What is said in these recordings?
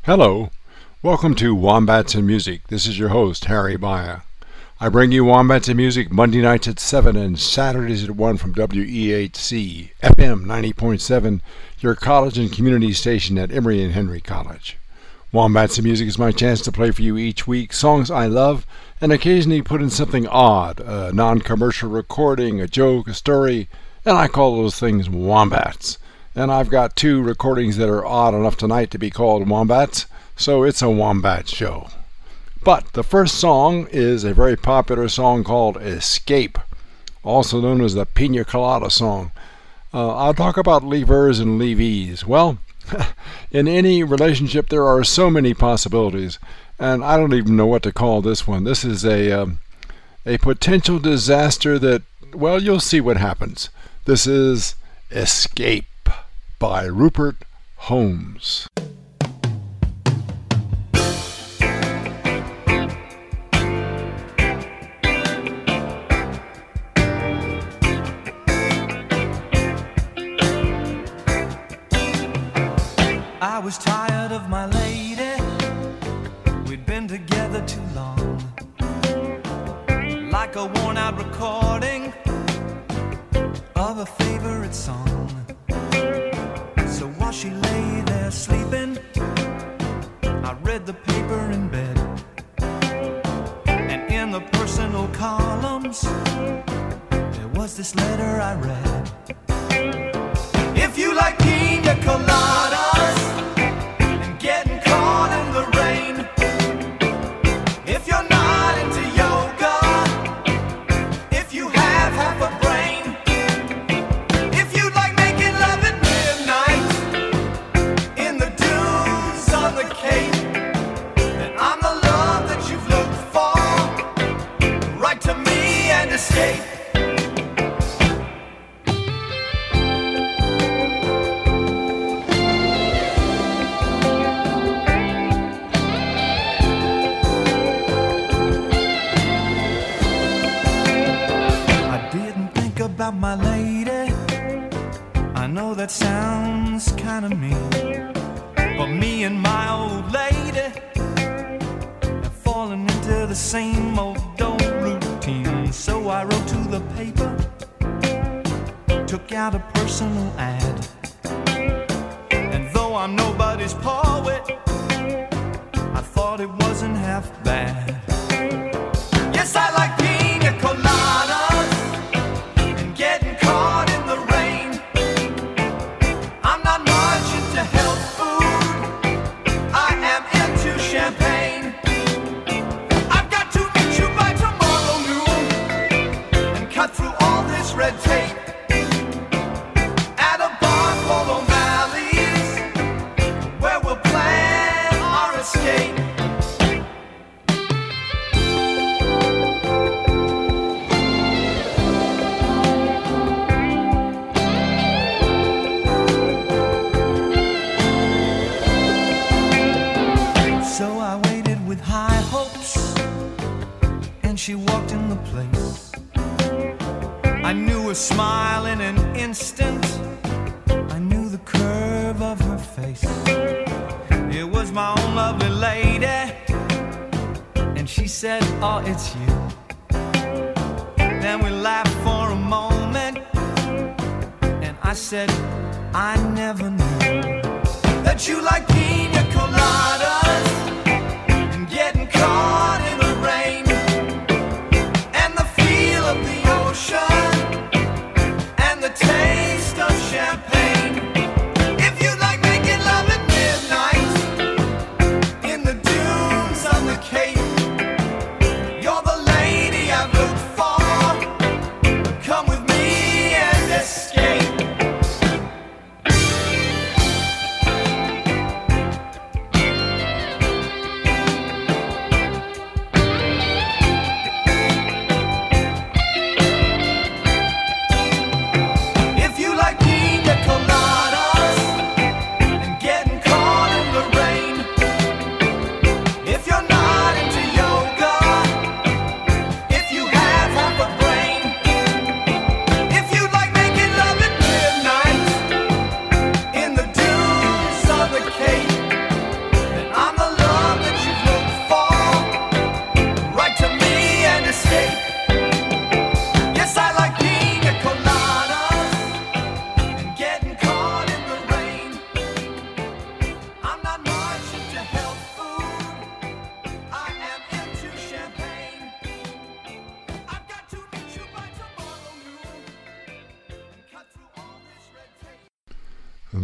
Hello, welcome to Wombats and Music. This is your host, Harry Baya. I bring you Wombats and Music Monday nights at 7 and Saturdays at 1 from WEHC, FM 90.7, your college and community station at Emory and Henry College. Wombats and Music is my chance to play for you each week songs I love and occasionally put in something odd, a non-commercial recording, a joke, a story, and I call those things Wombats. And I've got two recordings that are odd enough tonight to be called Wombats, so it's a Wombat show. But the first song is a very popular song called Escape, also known as the Pina Colada song. I'll talk about leavers and leavees. Well, in any relationship there are so many possibilities, and I don't even know what to call this one. This is a potential disaster that, well, you'll see what happens. This is Escape by Rupert Holmes. I was tired of my lady, we'd been together too long, like a worn-out recording of a favorite song. So while she lay there sleeping, I read the paper in bed, and in the personal columns there was this letter I read. If you like pina coladas and getting caught in the rain, if you're not into yoga, if you have half a brain, if you like making love at midnight in the dunes on the Cape, then I'm the love that you've looked for. Write to me and escape. About my lady, I know that sounds kind of mean, but me and my old lady have fallen into the same old routine. So I wrote to the paper, took out a personal ad, and though I'm nobody's poet, I thought it wasn't half bad. Yes, I like pina coladas, red tape at a bar called O'Malley's, where we'll plan our escape. So I waited with high hopes, and she walked in the place. I knew her smile in an instant, I knew the curve of her face. It was my own lovely lady, and she said, oh, it's you. Then we laughed for a moment, and I said, I never knew that you like pina coladas and getting caught in the rain and the feel of the ocean, the taste of champagne. If you like making love at midnight in the dunes on the Cape, you're the lady I've looked for. Come with me and escape.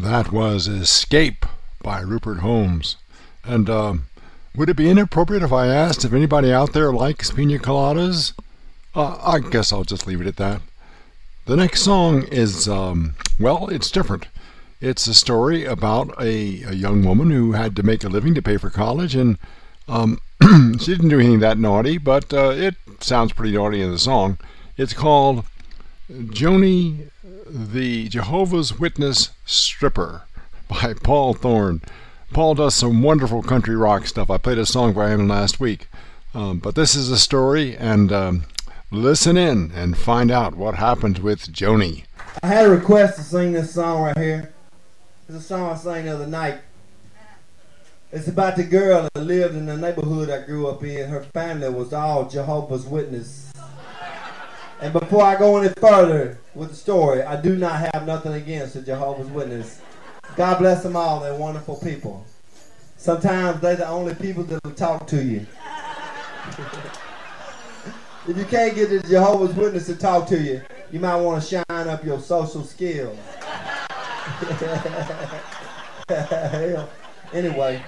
That was Escape by Rupert Holmes. And would it be inappropriate if I asked if anybody out there likes pina coladas? I guess I'll just leave it at that. The next song is, well, it's different. It's a story about a young woman who had to make a living to pay for college, and she didn't do anything that naughty, but it sounds pretty naughty in the song. It's called Joni the Jehovah's Witness Stripper by Paul Thorne. Paul does some wonderful country rock stuff. I played a song by him last week. But this is a story, and listen in and find out what happened with Joni. I had a request to sing this song right here. It's a song I sang the other night. It's about the girl that lived in the neighborhood I grew up in. Her family was all Jehovah's Witness. And before I go any further with the story, I do not have nothing against the Jehovah's Witness. God bless them all. They're wonderful people. Sometimes they're the only people that will talk to you. If you can't get the Jehovah's Witness to talk to you, you might want to shine up your social skills. Anyway,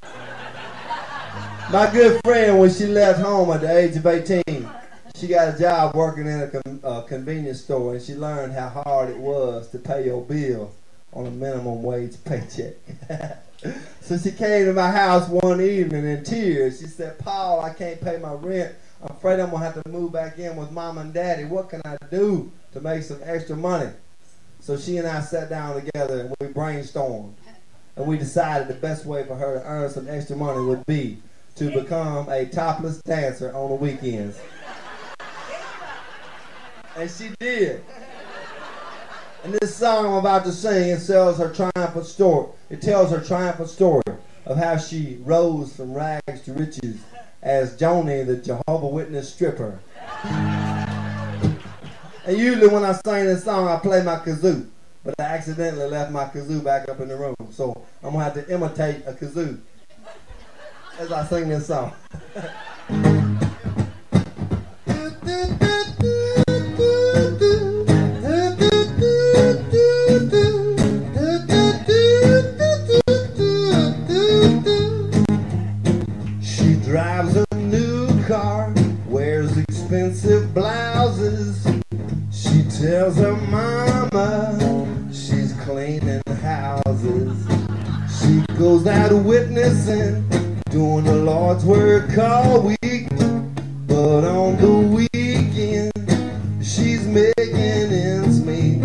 my good friend, when she left home at the age of 18, she got a job working in a convenience store, and she learned how hard it was to pay your bill on a minimum wage paycheck. So she came to my house one evening in tears. She said, "Paul, I can't pay my rent. I'm afraid I'm going to have to move back in with Mom and Daddy. What can I do to make some extra money?" So she and I sat down together and we brainstormed. And we decided the best way for her to earn some extra money would be to become a topless dancer on the weekends. And she did. And this song I'm about to sing, it tells her triumphant story. It tells her triumphant story of how she rose from rags to riches as Joni, the Jehovah's Witness stripper. And usually when I sing this song, I play my kazoo, but I accidentally left my kazoo back up in the room, so I'm gonna have to imitate a kazoo as I sing this song. She drives a new car, wears expensive blouses. She tells her mama she's cleaning houses. She goes out witnessing, doing the Lord's work all week. But on the weekend, she's making ends meet.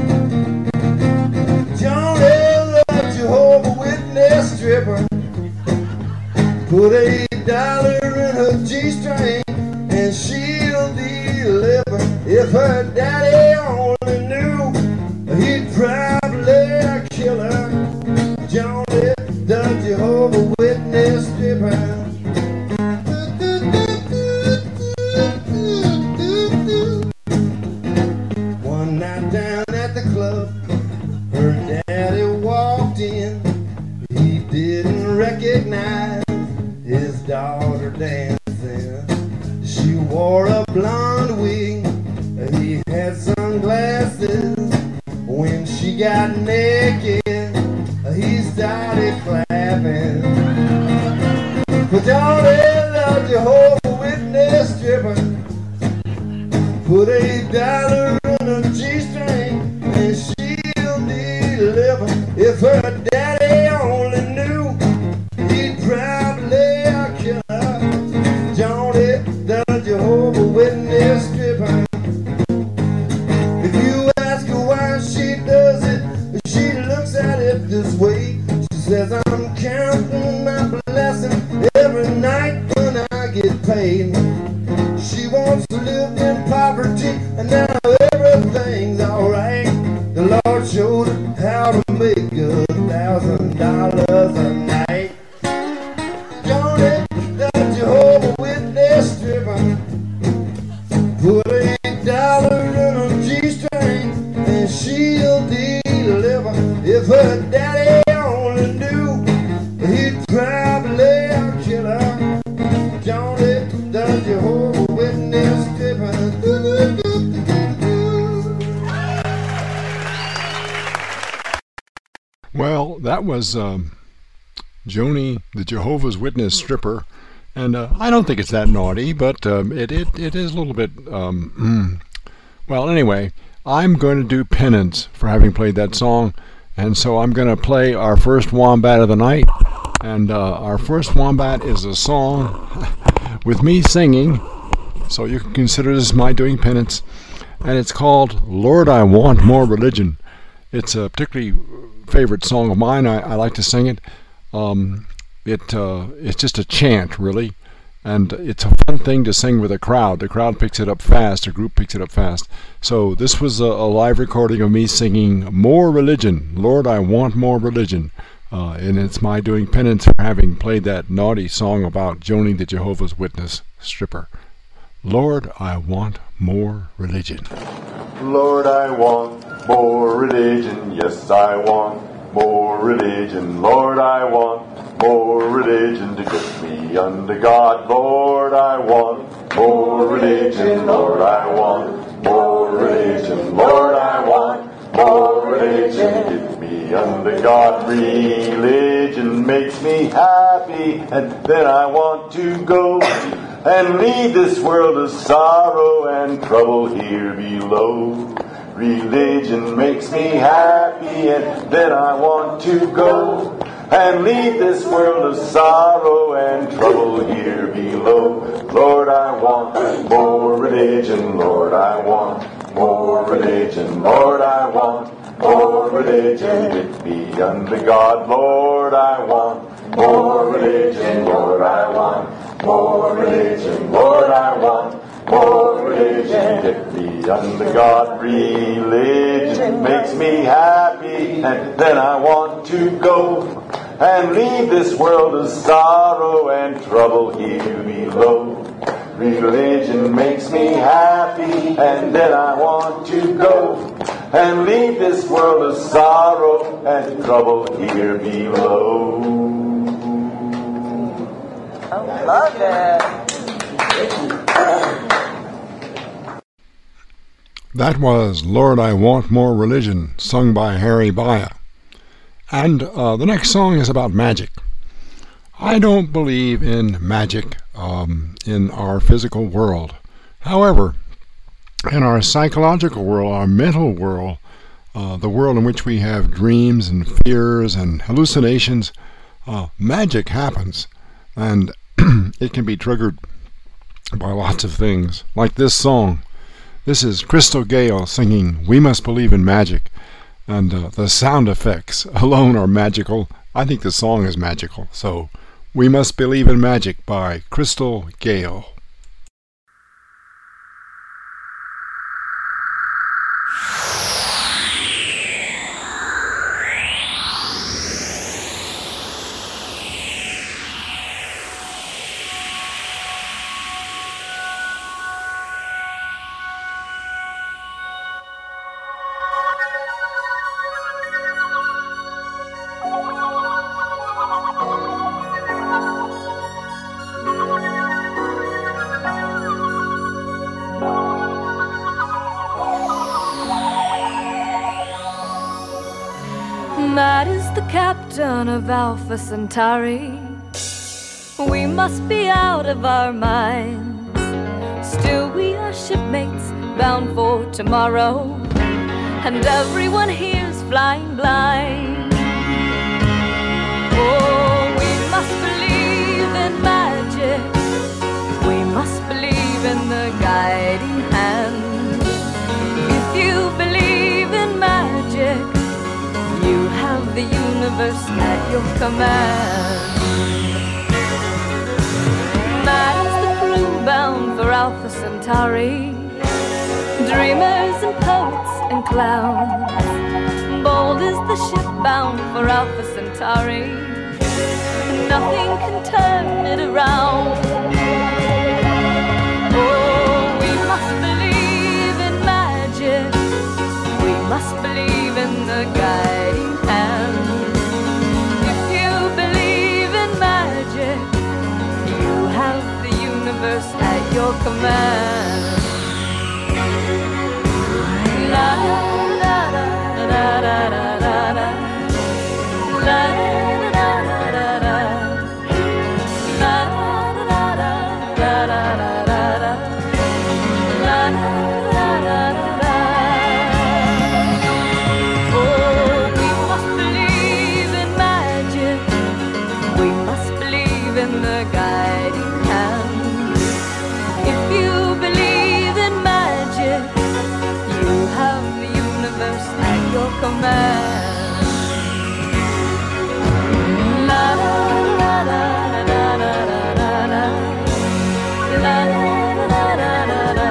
Joni, the Jehovah's Witness stripper, put $8 in her G-string and she'll deliver. If her daddy only knew, he'd probably kill her. Joni, the Jehovah's Witness stripper. One night down at the club, her daddy walked in. He didn't recognize his daughter dancing. She wore a blonde wig, he had sunglasses. When she got naked, he started clapping. But Joni, the Jehovah's Witness stripper, put $8 in a G-string and she'll deliver. If her daddy only knew, he'd probably kill her. Joni, the Jehovah's Witness stripper. If you ask her why she does it, she looks at it this way. She says, "I'm counting my blessings every night when I get paid." She once lived in poverty and now everything's alright. The Lord showed her how to make $1,000 a night. Joni, the Jehovah's Witness stripper, put $8 in a G-string and she'll deliver. If her daddy only knew, he'd probably kill her. Joni, the Jehovah's That was Joni, the Jehovah's Witness stripper. And I don't think it's that naughty, but it is a little bit... Well, anyway, I'm going to do penance for having played that song. And so I'm going to play our first Wombat of the night. And our first Wombat is a song with me singing. So you can consider this my doing penance. And it's called Lord, I Want More Religion. It's a particularly favorite song of mine. I like to sing it. It's just a chant, really. And it's a fun thing to sing with a crowd. The crowd picks it up fast. The group picks it up fast. So this was a live recording of me singing More Religion. Lord, I Want More Religion. And it's my doing penance for having played that naughty song about Joni the Jehovah's Witness stripper. Lord, I want more religion. Lord, I want more religion. Yes, I want more religion. Lord, I want more religion to get me unto God. Lord, I want more religion. Lord, I want more religion. Lord, I want more religion to get me unto God. Religion makes me happy, and then I want to go and leave this world of sorrow and trouble here below. Religion makes me happy, and then I want to go and leave this world of sorrow and trouble here below. Lord, I want more religion. Lord, I want more religion. Lord, I want more religion. Get me unto God. Lord, I want more religion. Lord, I want more religion. Lord, I want more religion. Get me unto God. Religion makes me happy, and then I want to go and leave this world of sorrow and trouble here below. Religion makes me happy, and then I want to go and leave this world of sorrow and trouble here below. I love it. That was Lord, I Want More Religion, sung by Harry Baya. And the next song is about magic. I don't believe in magic in our physical world. However, in our psychological world, our mental world, the world in which we have dreams and fears and hallucinations, magic happens. And it can be triggered by lots of things, like this song. This is Crystal Gayle singing We Must Believe in Magic. And the sound effects alone are magical. I think the song is magical. So, We Must Believe in Magic by Crystal Gayle. That is the captain of Alpha Centauri. We must be out of our minds. Still we are shipmates bound for tomorrow, and everyone here's flying blind. Oh, we must believe in magic. We must believe in the guiding hand. If you believe in magic, you have the universe at your command. That is the crew bound for Alpha Centauri. Dreamers and poets and clowns. Bold is the ship bound for Alpha Centauri. Nothing can turn it around. Oh, we must believe in magic. We must believe in the guiding hand. If you believe in magic, you have the universe at your command. La da da da da da da da da. in the guiding hand. If you believe in magic, you have the universe at your command. La la la la la la la la la la la la la la.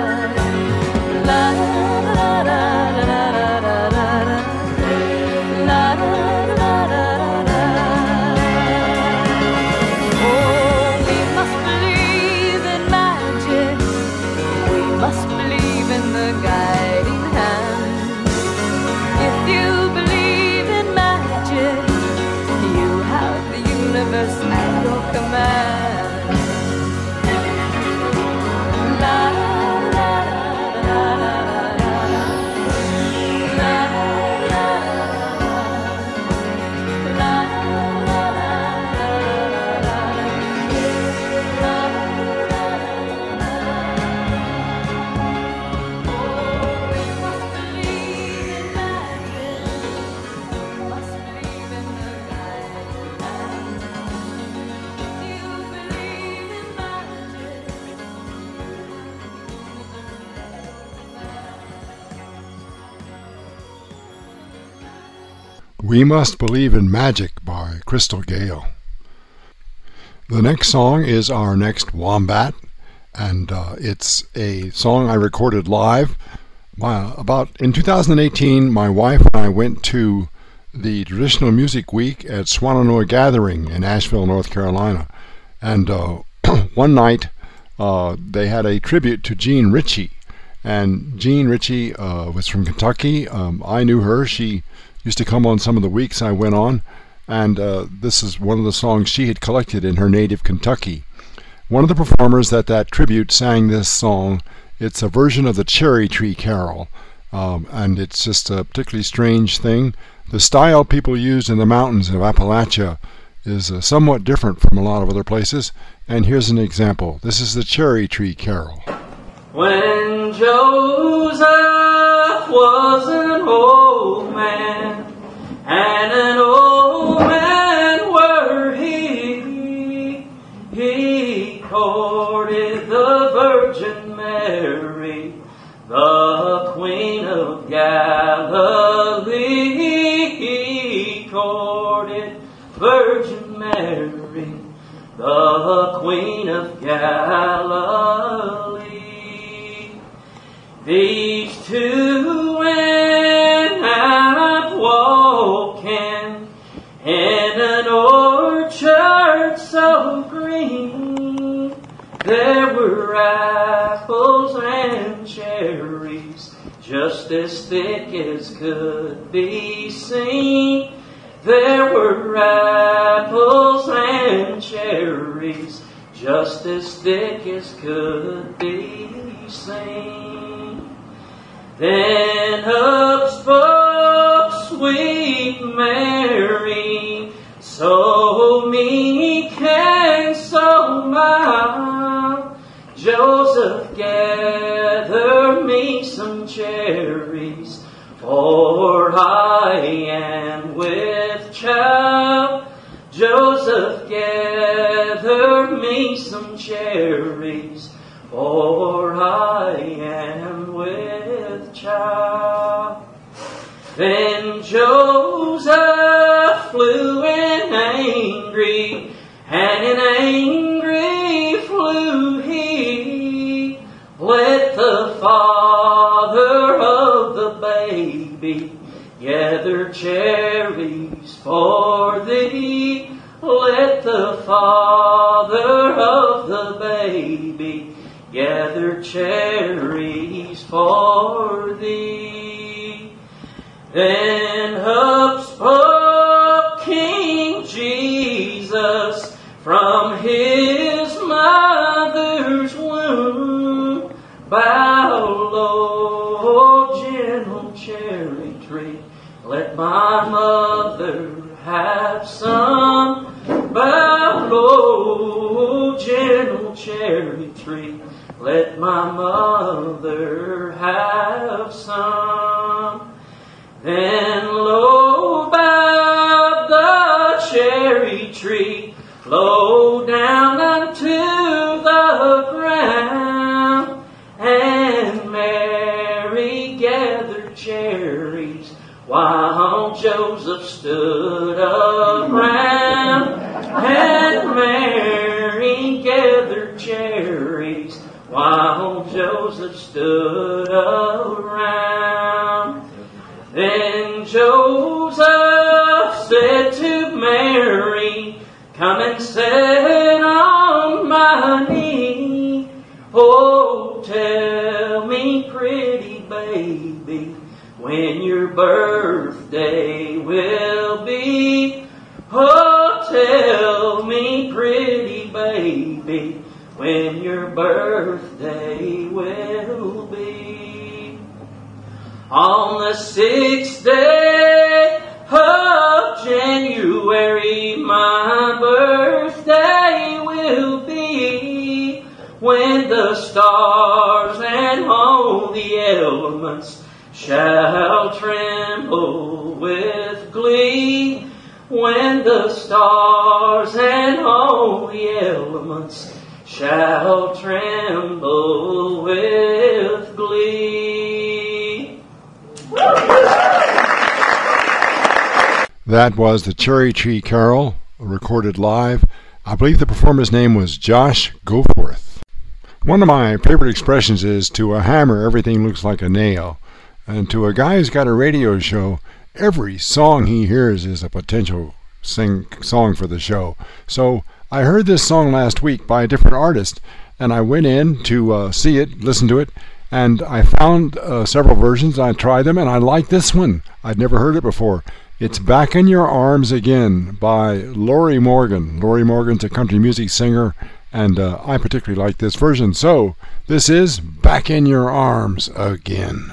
We Must Believe in Magic by Crystal Gayle. The next song is our next Wombat, and it's a song I recorded live. In 2018, my wife and I went to the Traditional Music Week at Swannanoa Gathering in Asheville, North Carolina. And one night they had a tribute to Jean Ritchie. And Jean Ritchie was from Kentucky. I knew her. She used to come on some of the weeks I went on. And this is one of the songs she had collected in her native Kentucky. One of the performers at that tribute sang this song. It's a version of the Cherry Tree Carol, and it's just a particularly strange thing. The style people use in the mountains of Appalachia is somewhat different from a lot of other places, and here's an example. This is the Cherry Tree Carol. When Joseph was an old man, and an old man were he courted the Virgin Mary, the Queen of Galilee. He courted Virgin Mary, the Queen of Galilee. These two went out walking in an orchard so green. There were apples and cherries just as thick as could be seen. There were apples and cherries just as thick as could be seen. Then up spoke sweet Mary, so meek and so mild. Joseph, gather me some cherries, for I am with child. Joseph, gather me some cherries, for I am with child. Then Joseph flew in angry, and in angry flew he. Let the father of the baby gather cherries for thee. Let the father of the baby gather cherries for thee. Then up spoke King Jesus from his mother's womb. Bow low, gentle cherry tree, let my mother have some. Bow low, gentle cherry tree, let my mother have some. Then low bowed the cherry tree, low down stood around, and Mary gathered cherries while Joseph stood around. Then Joseph said to Mary, "Come and sit on my knee. Oh, tell me, pretty baby, when your birthday will be. Oh, tell me, pretty baby, when your birthday will be." On the 6th day of January, my birthday will be, when the stars and all the elements shall tremble with glee. When the stars and all the elements shall tremble with glee. That was the Cherry Tree Carol, recorded live. I believe the performer's name was Josh Goforth. One of my favorite expressions is, to a hammer, everything looks like a nail. And to a guy who's got a radio show, every song he hears is a potential song for the show. So I heard this song last week by a different artist, and I went in to see it, listen to it, and I found several versions. I tried them, and I like this one. I'd never heard it before. It's Back in Your Arms Again by Lorrie Morgan. Lorrie Morgan's a country music singer, and I particularly like this version. So this is Back in Your Arms Again.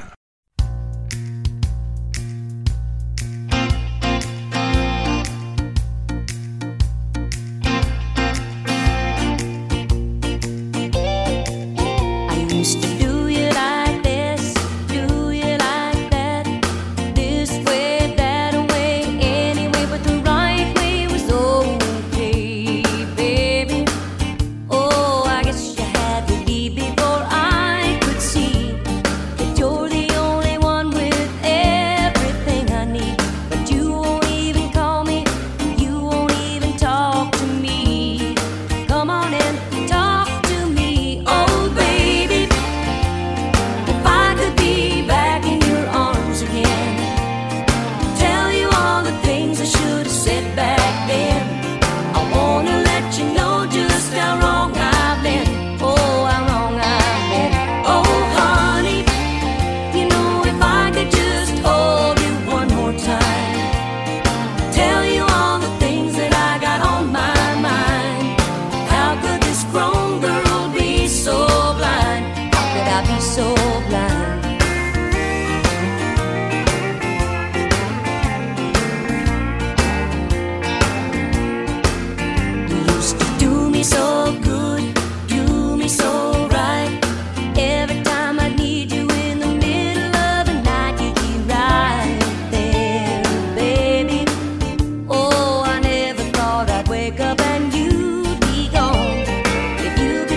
Wake up and you'd be gone. If you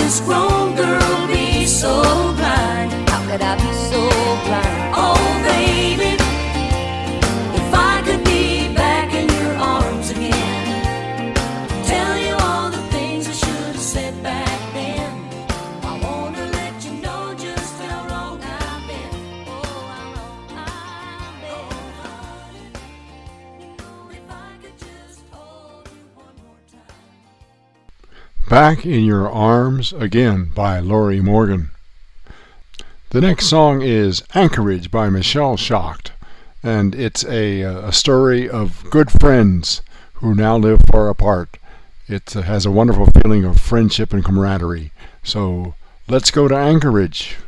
this grown girl be so blind? How could I be so blind? Oh, baby, if I could be back in your arms again, tell you all the things I should have said back then. I wanna let you know just how wrong I've been. Oh, how wrong I've been. If I could just hold you one more time. Back in Your Arms Again by Lorrie Morgan. The next song is Anchorage by Michelle Schacht, and it's a story of good friends who now live far apart. It has a wonderful feeling of friendship and camaraderie. So let's go to Anchorage.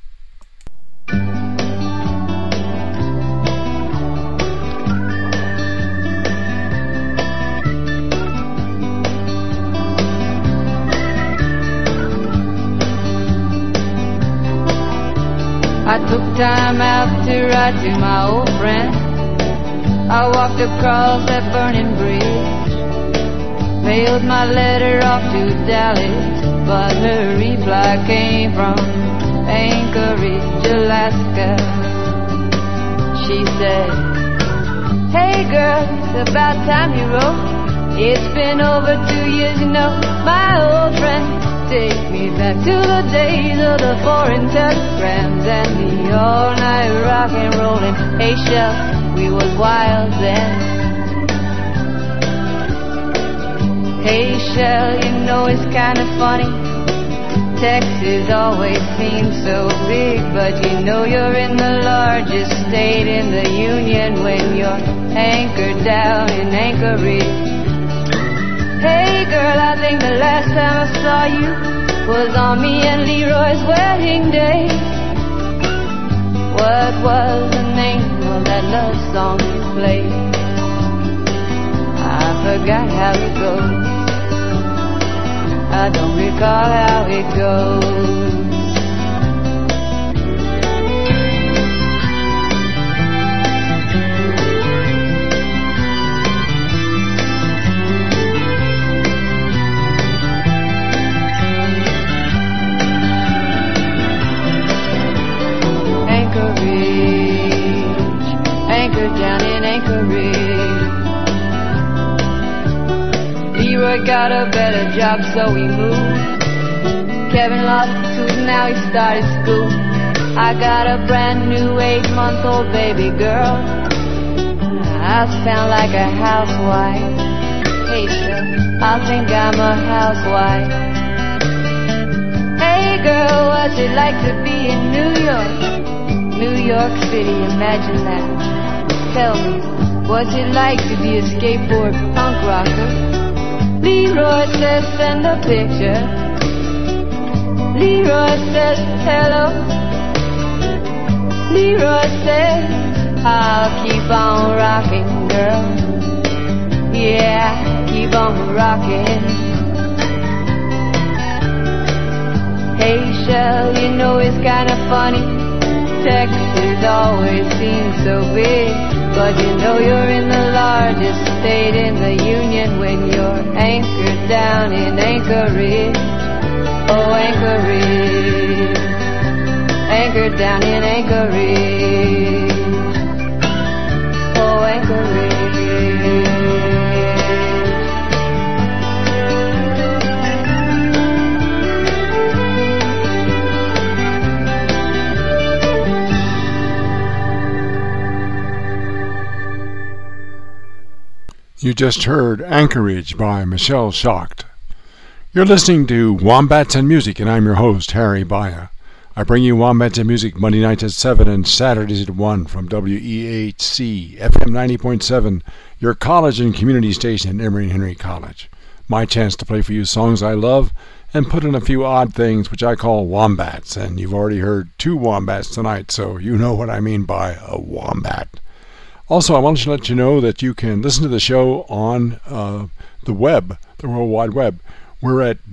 I took time out to write to my old friend. I walked across that burning bridge, mailed my letter off to Dallas, but her reply came from Anchorage, Alaska. She said, "Hey girl, it's about time you wrote. It's been over 2 years, you know, my old friend. Take me back to the days of the foreign telegrams and the all-night rock and rollin'. Hey, Shell, we was wild then. Hey, Shell, you know it's kind of funny. Texas always seems so big, but you know you're in the largest state in the union when you're anchored down in Anchorage. Hey girl, I think the last time I saw you was on me and Leroy's wedding day. What was the name of that love song you played? I forgot how it goes. I don't recall how it goes. Anchored down in Anchorage. Leroy got a better job, so we moved. Kevin lost a tooth, now he started school. I got a brand new 8-month-old baby girl. I sound like a housewife. Hey, sir, I think I'm a housewife. Hey, girl, what's it like to be in New York? New York City, imagine that. Tell me, what's it like to be a skateboard punk rocker? Leroy says send a picture. Leroy says hello. Leroy says I'll keep on rocking, girl. Yeah, keep on rocking. Hey, Shell, you know it's kinda funny. Texas always seems so big, but you know you're in the largest state in the union when you're anchored down in Anchorage. Oh, Anchorage. Anchored down in Anchorage. Oh, Anchorage. You just heard Anchorage by Michelle Schacht. You're listening to Wombats and Music, and I'm your host, Harry Baya. I bring you Wombats and Music Monday nights at 7 and Saturdays at 1 from WEHC, FM 90.7, your college and community station at Emory and Henry College. My chance to play for you songs I love and put in a few odd things which I call wombats, and you've already heard 2 wombats tonight, so you know what I mean by a wombat. Also, I want to let you know that you can listen to the show on the web, the World Wide Web. We're at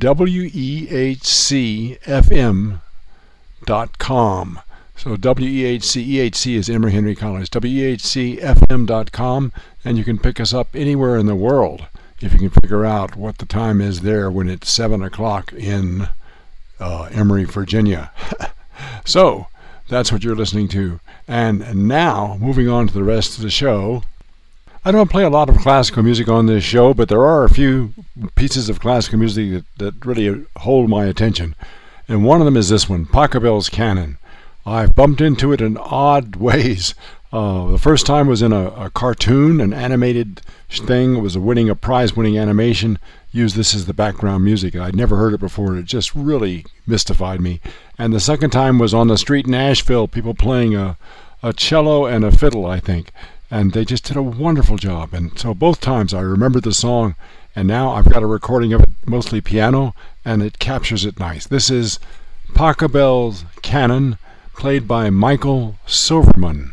WEHCFM.com. So EHC is Emory Henry College, WEHCFM.com, and you can pick us up anywhere in the world if you can figure out what the time is there when it's 7 o'clock in Emory, Virginia. So, that's what you're listening to. And now, moving on to the rest of the show. I don't play a lot of classical music on this show, but there are a few pieces of classical music that really hold my attention. And one of them is this one, Pachelbel's Canon. I've bumped into it in odd ways. The first time was in a cartoon, an animated thing. It was a prize-winning animation. Used this as the background music. I'd never heard it before. It just really mystified me. And the second time was on the street in Nashville, people playing a cello and a fiddle, I think. And they just did a wonderful job. And so both times I remembered the song, and now I've got a recording of it, mostly piano, and it captures it nice. This is Pachelbel's Canon, played by Michael Silverman.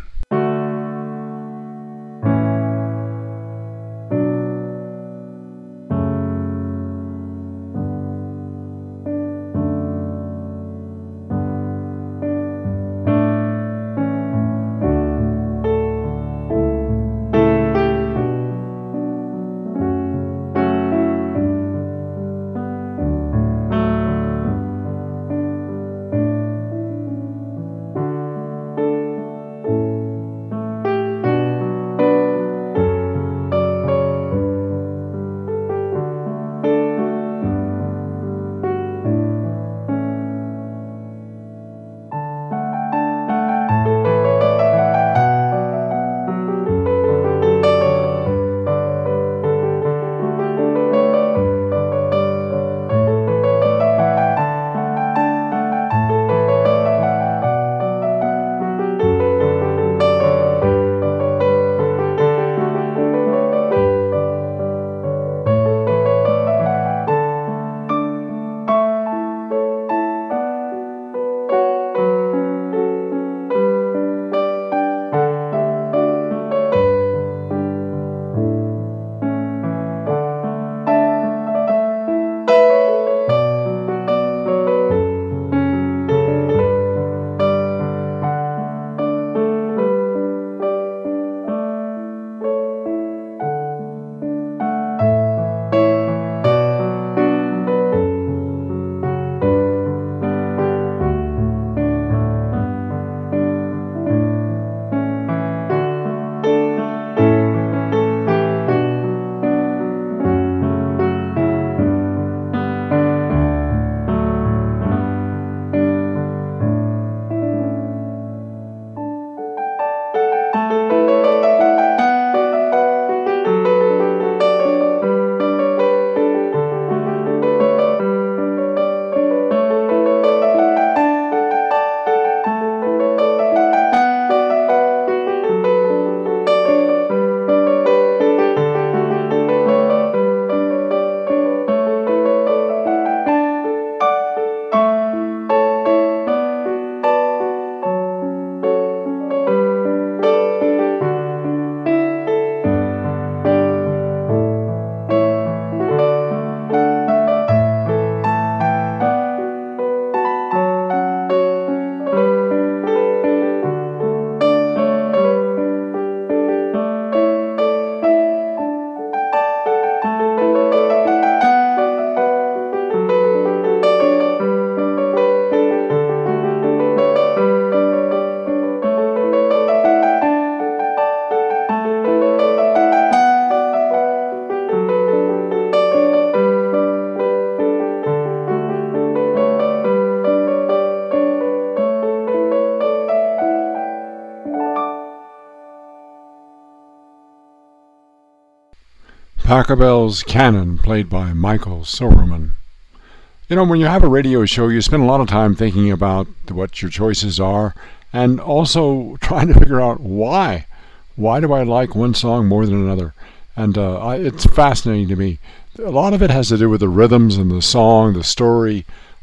Pachelbel's Canon, played by Michael Silverman. You know, when you have a radio show, you spend a lot of time thinking about what your choices are and also trying to figure out why. Why do I like one song more than another? And it's fascinating to me. A lot of it has to do with the rhythms and the song, the story,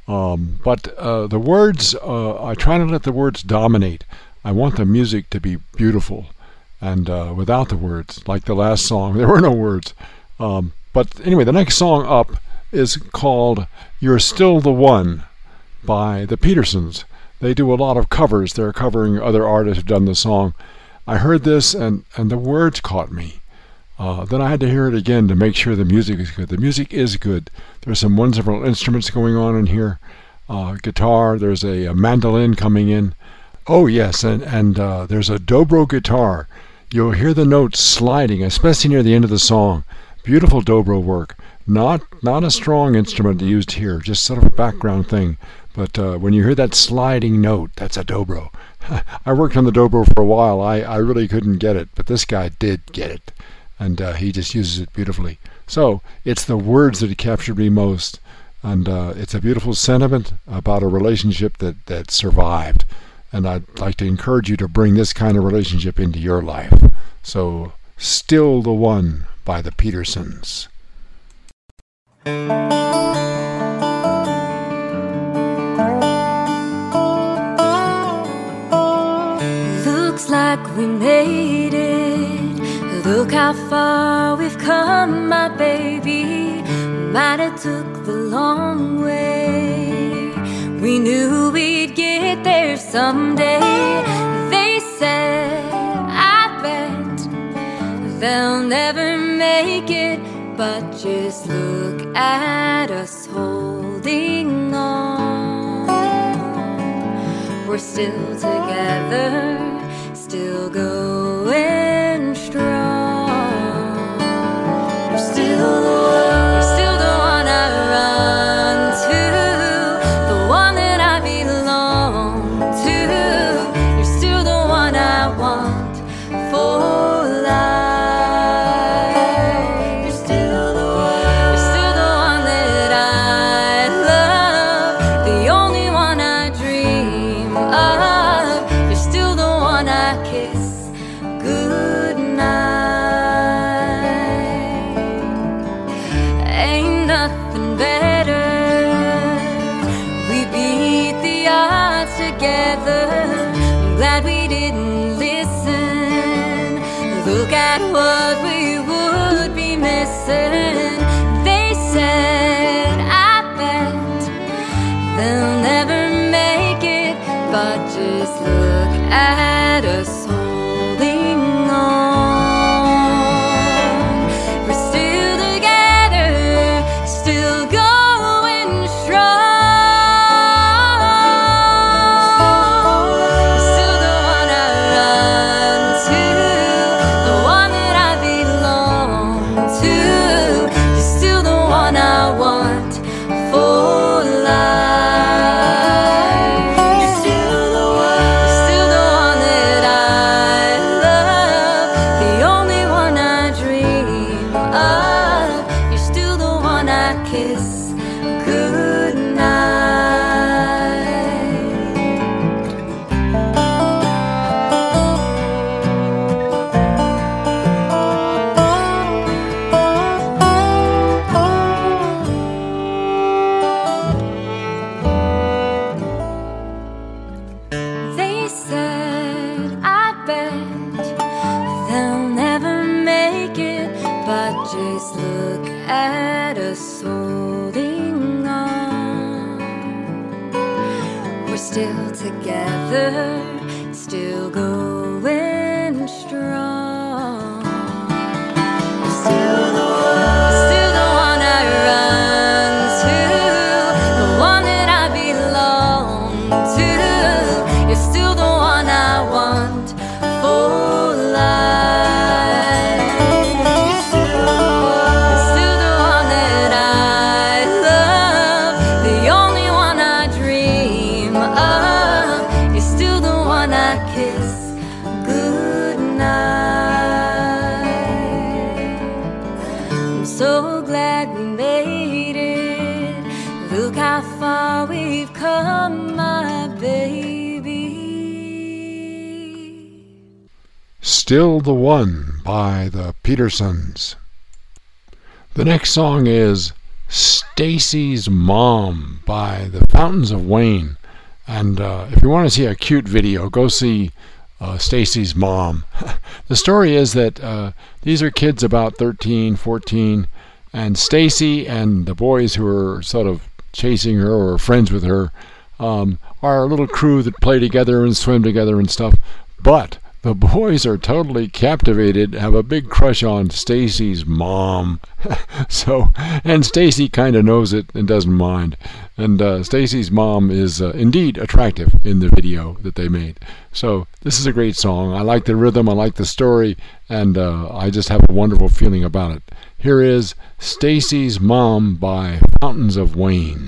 but the words, I try to let the words dominate. I want the music to be beautiful and without the words, like the last song, there were no words. But anyway, the next song up is called You're Still the One by the Petersons. They do a lot of covers. They're covering other artists who've done the song. I heard this and the words caught me. Then I had to hear it again to make sure the music is good. The music is good. There's some wonderful instruments going on in here. guitar. There's a mandolin coming in. Oh yes, and there's a dobro guitar. You'll hear the notes sliding, especially near the end of the song. Beautiful dobro work. Not a strong instrument used here, just sort of a background thing. But when you hear that sliding note, that's a dobro. I worked on the dobro for a while. I really couldn't get it, but this guy did get it. And he just uses it beautifully. So it's the words that captured me most. And it's a beautiful sentiment about a relationship that survived. And I'd like to encourage you to bring this kind of relationship into your life. So, Still the One by the Petersons. Looks like we made it. Look how far we've come, my baby. Might have took the long way. We knew we'd get there someday. They said, I bet they'll never make it. But just look at us holding on. We're still together, still going strong. You're still the one, you're still the one I run to, the one that I belong to. You're still the one I want for life. Look at what we would be missing. They said, I bet they'll never make it. But just look at us holding on. We're still together, still going strong. Still the one I run to, I want for life. You're still the one that I love, the only one I dream of. You're still the one I kiss goodnight. Just look at us holding on. We're still together, still going strong. We're still the one I run to, the one that I belong to. You're still the one I want for life. So glad we made it. Look how far we've come, my baby. Still the One by the Petersons. The next song is Stacy's Mom by the Fountains of Wayne. And if you want to see a cute video, go see Stacy's Mom. The story is that these are kids about 13, 14, and Stacy and the boys who are sort of chasing her or friends with her are a little crew that play together and swim together and stuff. But The boys are totally captivated, have a big crush on Stacy's mom. And Stacy kind of knows it and doesn't mind. And Stacy's mom is indeed attractive in the video that they made. So this is a great song. I like the rhythm, I like the story, and I just have a wonderful feeling about it. Here is Stacy's Mom by Fountains of Wayne.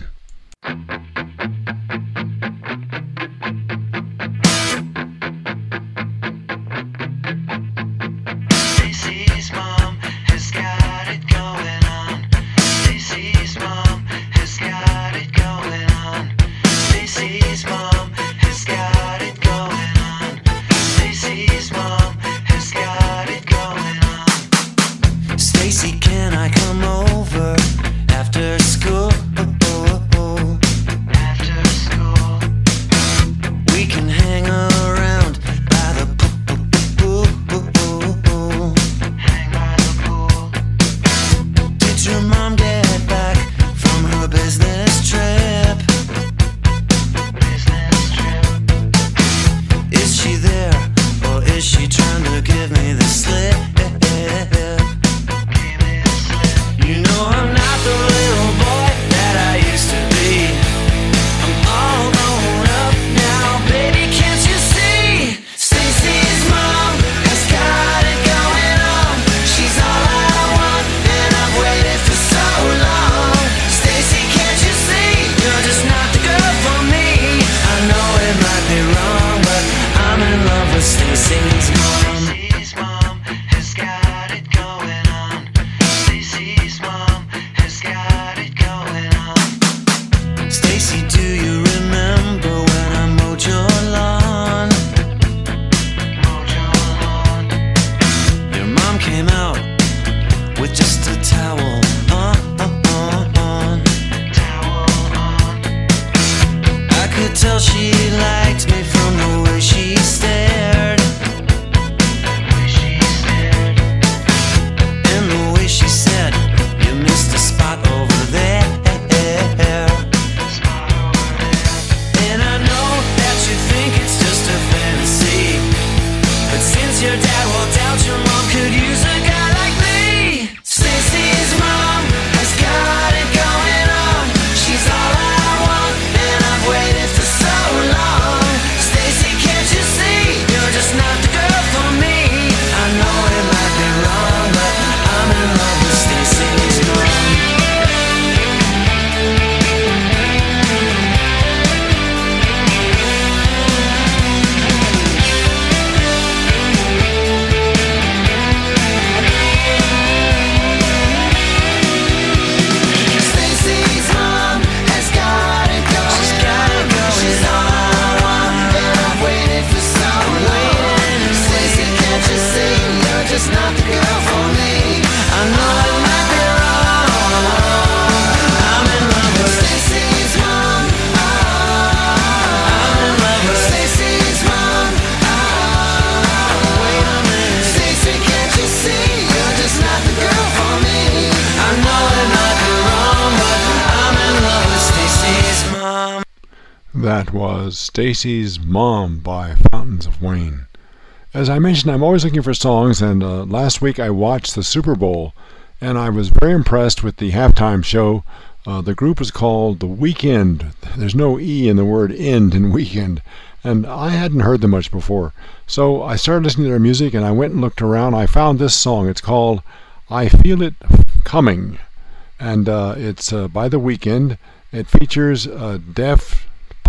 That was Stacy's Mom by Fountains of Wayne. As I mentioned, I'm always looking for songs, and last week I watched the Super Bowl, and I was very impressed with the halftime show. The group is called The Weeknd. There's no E in the word end in weekend, and I hadn't heard them much before. So I started listening to their music, and I went and looked around. I found this song. It's called I Feel It Coming, and it's by The Weeknd. It features Daft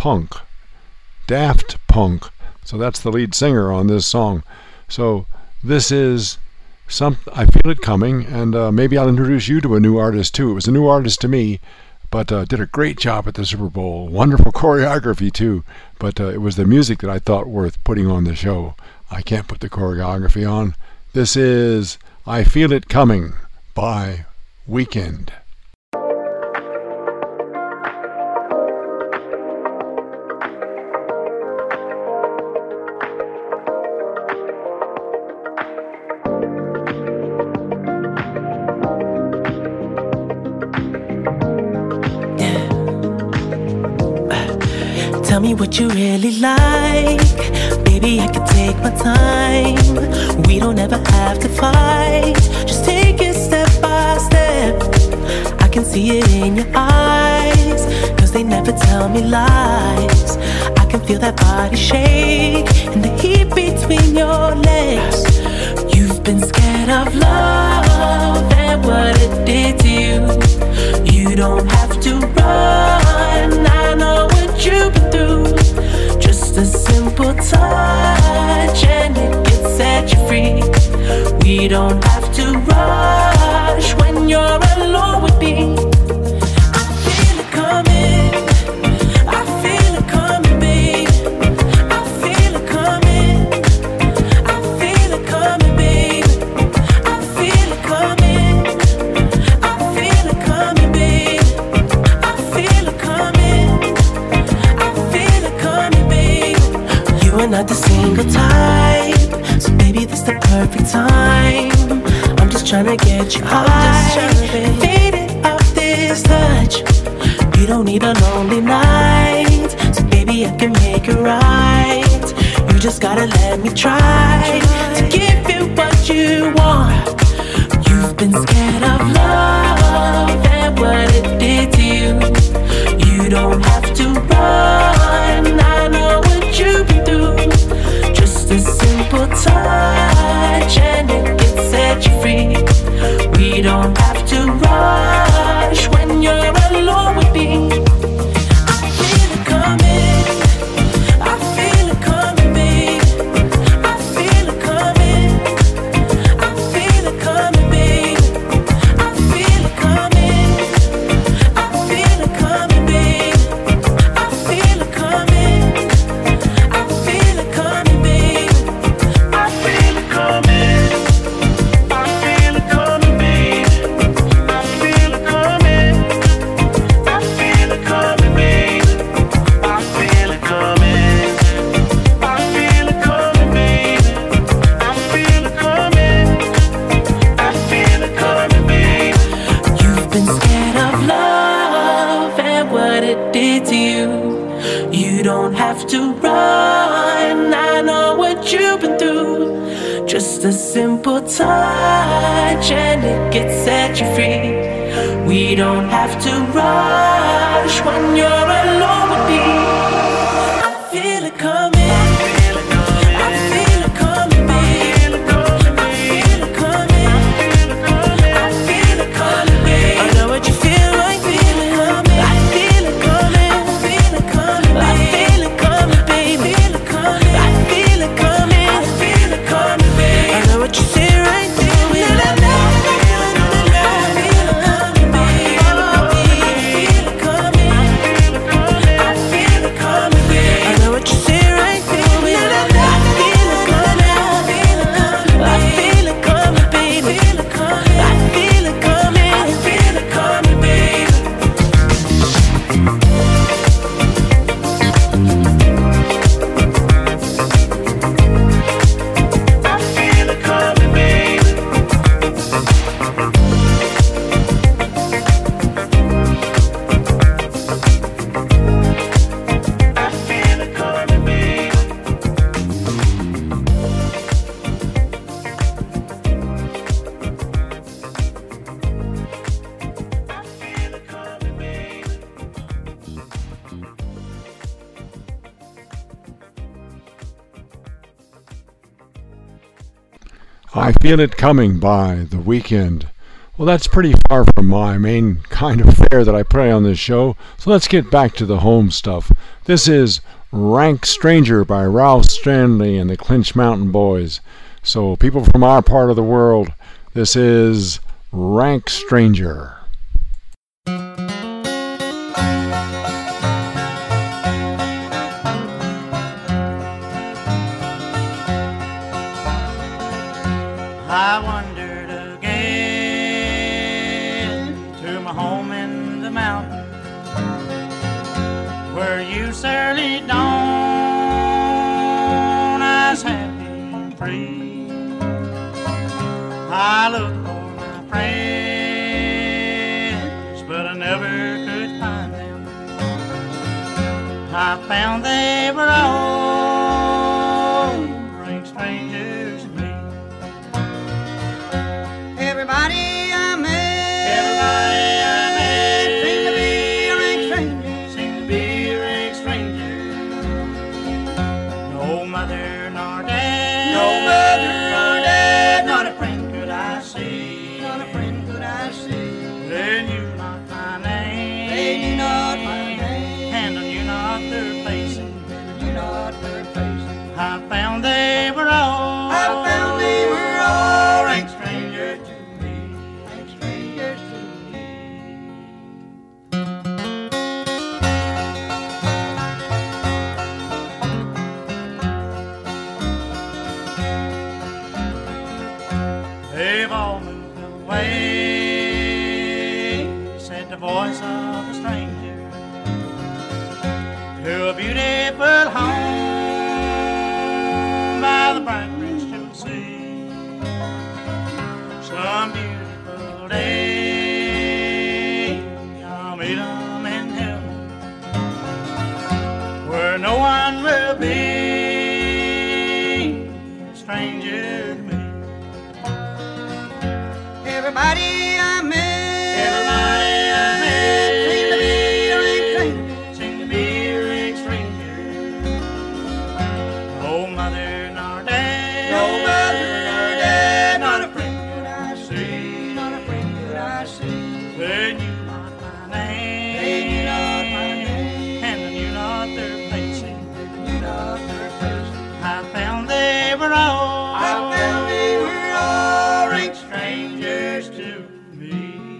Punk. So that's the lead singer on this song. So this is I Feel It Coming, and maybe I'll introduce you to a new artist too. It was a new artist to me, but did a great job at the Super Bowl. Wonderful choreography too, but it was the music that I thought worth putting on the show. I can't put the choreography on. This is I Feel It Coming by Weeknd. Tell me what you really like. Baby, I can take my time. We don't ever have to fight. Just take it step by step. I can see it in your eyes, 'cause they never tell me lies. I can feel that body shake and the heat between your legs. You've been scared of love and what it did to you. You don't have to run, I know what you've been through. Just a simple touch and it can set you free. We don't have to rush when you're alone with me. I feel it coming, I feel it coming, babe. I feel it coming, I feel it coming, babe. I feel it coming, I feel it coming, babe. I feel it coming, I feel it coming, babe. You are not the single type, so baby, this the perfect time. I'm just tryna get you high, faded off this touch. You don't need a lonely night, so baby, I can make it right. You just gotta let me try to give you what you want. You've been scared of love and what it did to you. You don't have to run, I know what you've been through. Just a simple touch and it can set you free. We don't have to rush when you're alone with me. I feel it coming, I feel it coming, babe. I feel it coming, I feel it coming, babe. I feel it coming, I feel it coming, babe. I feel it coming, I feel it coming, babe. I feel it coming, I feel it coming, babe. I feel it coming, I feel it coming, babe. I feel it coming, I feel it coming, babe. I feel it coming, I feel it coming, babe. You've been scared of love and what it did to you. You don't have to run, I know what you've been through. Just a simple touch and it can set you free. We don't have to rush when you're alone with me. I feel it coming, I feel it coming, babe. I feel it coming, I feel it coming, babe. I know what you feel like, feel it coming. I feel it coming, I feel it coming, babe. I feel it coming, babe. I feel it coming, I feel it coming, babe. I know what you say right there. I Feel It Coming by The Weeknd. Well, that's pretty far from my main kind of fare that I play on this show, so let's get back to the home stuff. This is Rank Stranger by Ralph Stanley and the Clinch Mountain Boys. So, people from our part of the world, this is Rank Stranger. I wandered again to my home in the mountain, where you surely dawn as happy and free. I looked for my friends, but I never could find them. I found they were all strangers to me. Everybody I met seemed to be a stranger. No mother nor dad, not a friend could I see. They knew not my name, and I knew not their faces. I found they were all rank strangers to me. They've all moved away, said the voice of a stranger, to a beautiful home by the bright crystal sea. Some beautiful day I'll meet them in heaven, where no one will be a stranger to me. Everybody I met seemed to be a rank stranger. No mother nor dad, not a friend could I see. They knew not my name, and I knew not their faces. I found they were all rank strangers to me.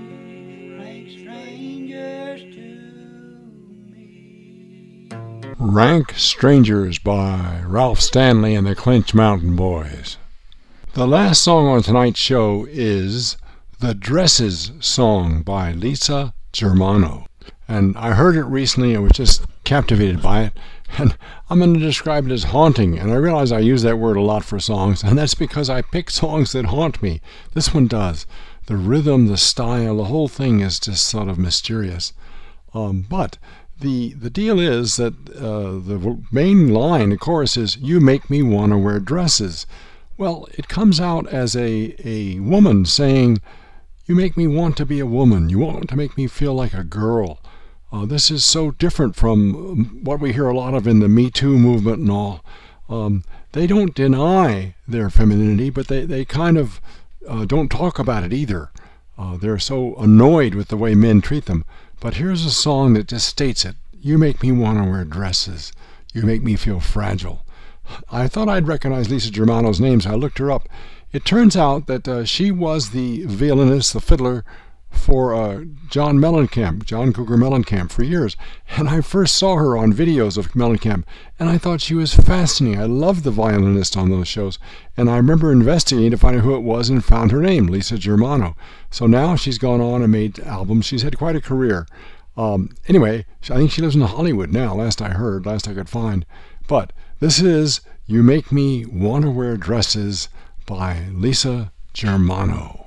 Rank Strangers by Ralph Stanley and the Clinch Mountain Boys. The last song on tonight's show is The Dresses Song by Lisa Germano. And I heard it recently and was just captivated by it. And I'm going to describe it as haunting. And I realize I use that word a lot for songs, and that's because I pick songs that haunt me. This one does. The rhythm, the style, the whole thing is just sort of mysterious. But the deal is that the main line, the chorus is, "You make me want to wear dresses." Well, it comes out as a woman saying, "You make me want to be a woman. You want to make me feel like a girl." This is so different from what we hear a lot of in the Me Too movement and all. They don't deny their femininity, but they kind of don't talk about it either. They're so annoyed with the way men treat them. But here's a song that just states it. You make me want to wear dresses. You make me feel fragile. I thought I'd recognize Lisa Germano's name, so I looked her up. It turns out that she was the violinist, the fiddler, for John Cougar Mellencamp, for years. And I first saw her on videos of Mellencamp, and I thought she was fascinating. I loved the violinist on those shows. And I remember investigating to find out who it was and found her name, Lisa Germano. So now she's gone on and made albums. She's had quite a career. Anyway, I think she lives in Hollywood now, last I could find. But this is You Make Me Want to Wear Dresses by Lisa Germano.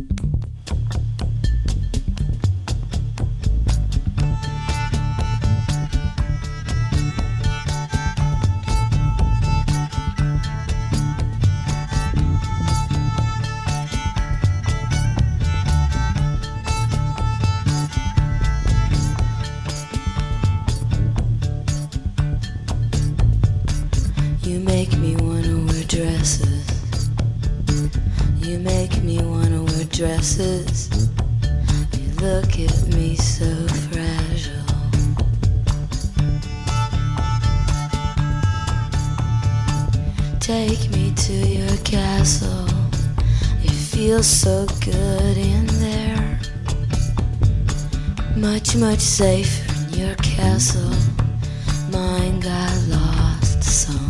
You make me wanna wear dresses. You make me wanna wear dresses. You look at me so fragile. Take me to your castle. It feels so good in there. Much, much safer in your castle. Mine got lost somewhere.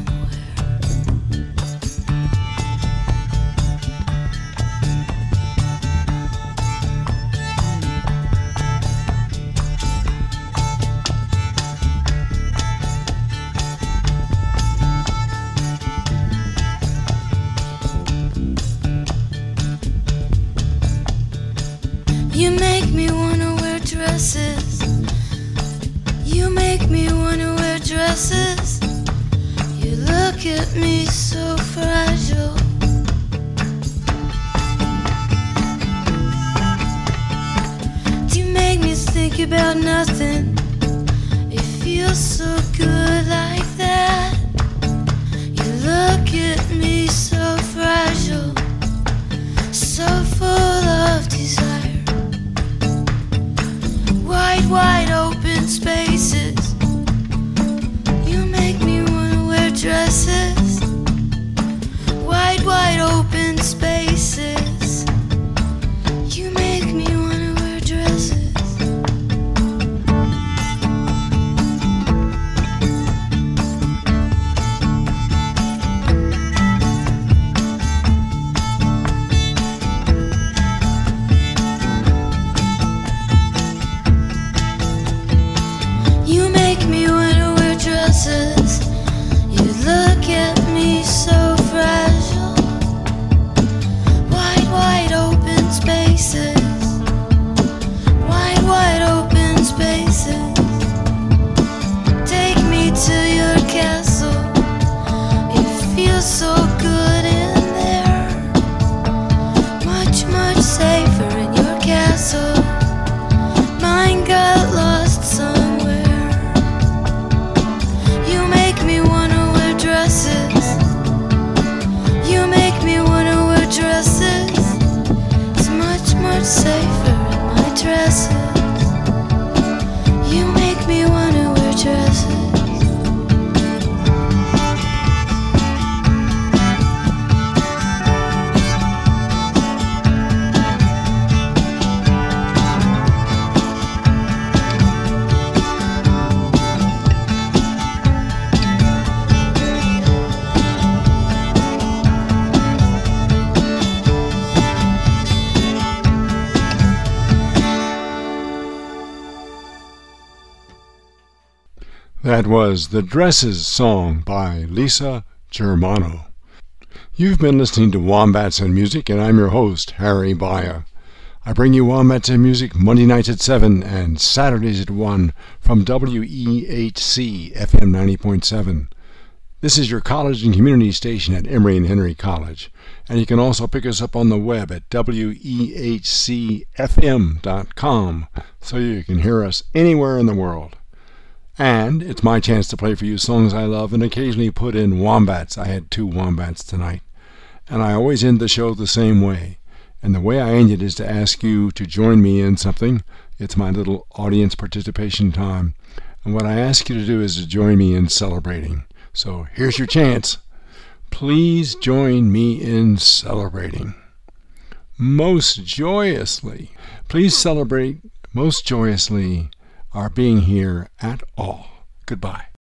You make me wanna wear dresses. You make me about nothing. It feels so good like that. You look at me so fragile, so full of desire. Wide, wide open spaces. You make me wanna wear dresses. Wide, wide open spaces. You make me wanna wear dresses. You make me wanna wear dresses. You look at me so fragile. Wide, wide open spaces. Wide, wide open spaces. Take me to your castle. It feels so good in there. Much, much safer in your castle. Mine got lost somewhere. You make me wanna wear dresses. You make me wanna wear dresses. It's much, much safer in my dresses. You make me wanna wear dresses. That was The Dresses song by Lisa Germano. You've been listening to Wombats and Music, and I'm your host, Harry Baya. I bring you Wombats and Music Monday nights at 7 and Saturdays at 1 from WEHC FM 90.7. This is your college and community station at Emory and Henry College, and you can also pick us up on the web at WEHCFM.com so you can hear us anywhere in the world. And it's my chance to play for you songs I love and occasionally put in wombats. I had 2 wombats tonight. And I always end the show the same way. And the way I end it is to ask you to join me in something. It's my little audience participation time. And what I ask you to do is to join me in celebrating. So here's your chance. Please join me in celebrating. Most joyously. Please celebrate most joyously our being here at all. Goodbye.